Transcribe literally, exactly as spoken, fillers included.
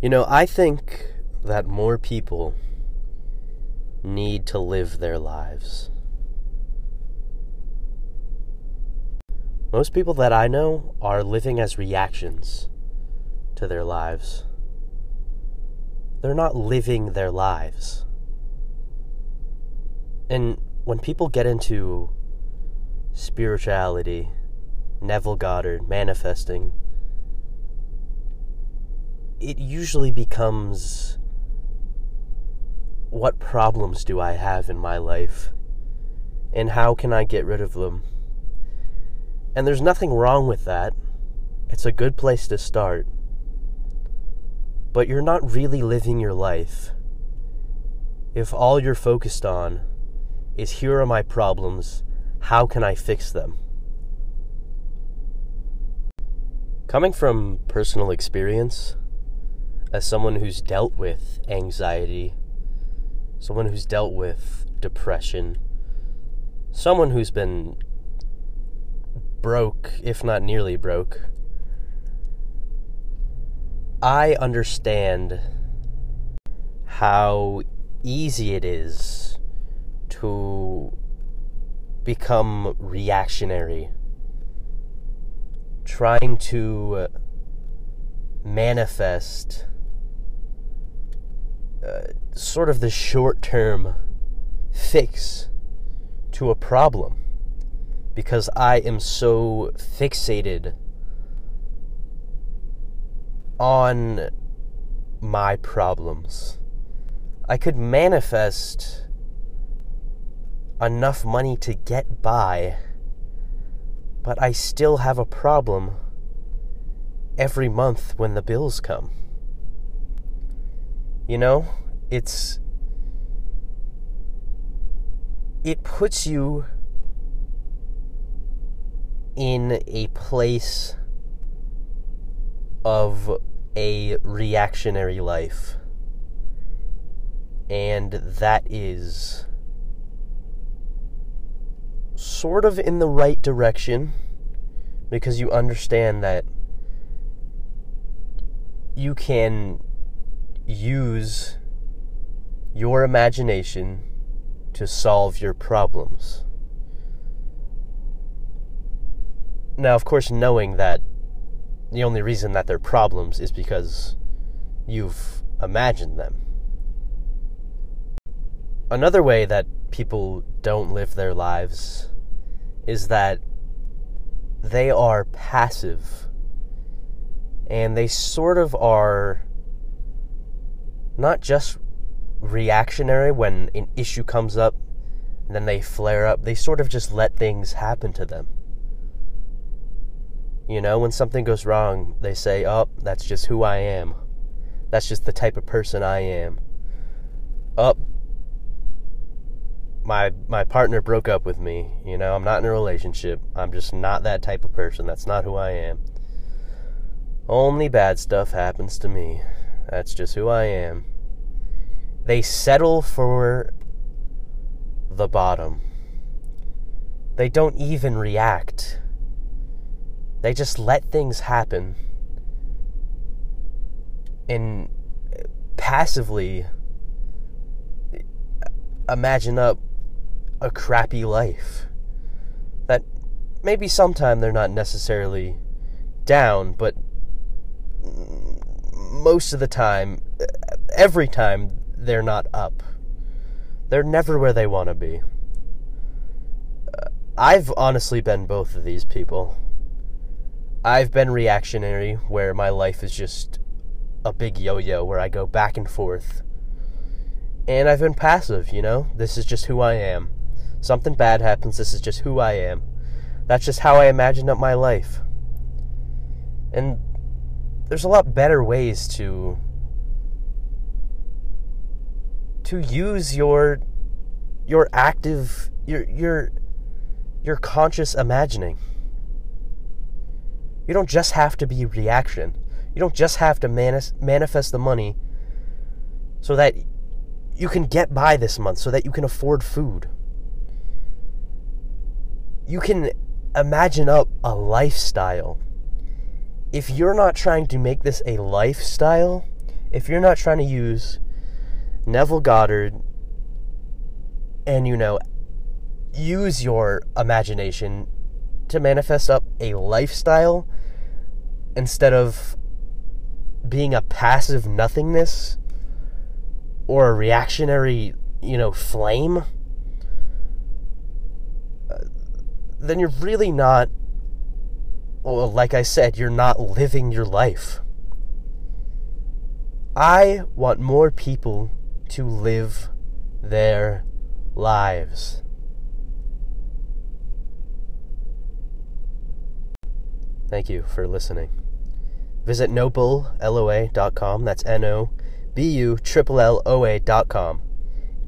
You know, I think that more people need to live their lives. Most people that I know are living as reactions to their lives. They're not living their lives. And when people get into spirituality, Neville Goddard, manifesting, it usually becomes, what problems do I have in my life? And how can I get rid of them? And there's nothing wrong with that. It's a good place to start. But you're not really living your life if all you're focused on is, here are my problems, how can I fix them? Coming from personal experience, as someone who's dealt with anxiety, someone who's dealt with depression, someone who's been broke, if not nearly broke, I understand how easy it is to become reactionary, trying to manifest uh, sort of the short-term fix to a problem, because I am so fixated on my problems. I could manifest enough money to get by, but I still have a problem every month when the bills come. You know, it's it puts you in a place of a reactionary life. And that is sort of in the right direction, because you understand that you can use your imagination to solve your problems. Now, of course, knowing that the only reason that they're problems is because you've imagined them. Another way that people don't live their lives is that they are passive, and they sort of are not just reactionary when an issue comes up and then they flare up. They sort of just let things happen to them. You know, when something goes wrong, they say, oh, that's just who I am. That's just the type of person I am. Oh, my my partner broke up with me. You know, I'm not in a relationship. I'm just not that type of person. That's not who I am. Only bad stuff happens to me. That's just who I am. They settle for the bottom. They don't even react. They just let things happen and passively imagine up a crappy life that maybe sometime they're not necessarily down, but most of the time, every time, they're not up. They're never where they want to be. Uh, I've honestly been both of these people. I've been reactionary, where my life is just a big yo-yo, where I go back and forth. And I've been passive, you know? This is just who I am. Something bad happens, this is just who I am. That's just how I imagined up my life. And there's a lot better ways to to use your your active your your your conscious imagining. You don't just have to be reaction. You don't just have to manis- manifest the money so that you can get by this month, so that you can afford food. You can imagine up a lifestyle. If you're not trying to make this a lifestyle, if you're not trying to use Neville Goddard and, you know, use your imagination to manifest up a lifestyle instead of being a passive nothingness or a reactionary, you know, flame, uh, then you're really not, well, like I said, you're not living your life. I want more people to live their lives. Thank you for listening. Visit noble L O A dot com. That's N O B U L L O A dot com